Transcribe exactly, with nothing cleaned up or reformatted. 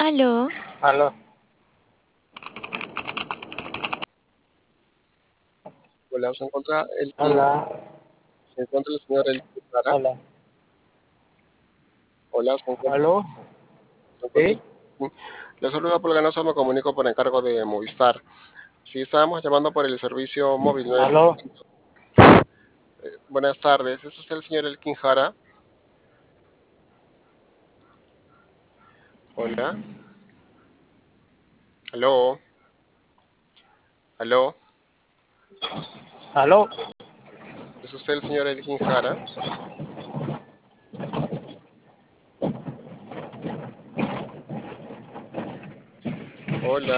Aló, Aló. Hola, se encuentra el King, Hola. se encuentra el señor El Lara. Hola. Hola, se encuentra, Aló. se encuentra el ¿Sí? King. Le saluda por Ganosa, me comunico por encargo de Movistar. Si estábamos llamando por el servicio móvil nueve. Aló. Eh, buenas tardes, ¿es usted el señor El King Jara? Hola, aló, aló, Aló. ¿es usted el señor El King Jara? Hola.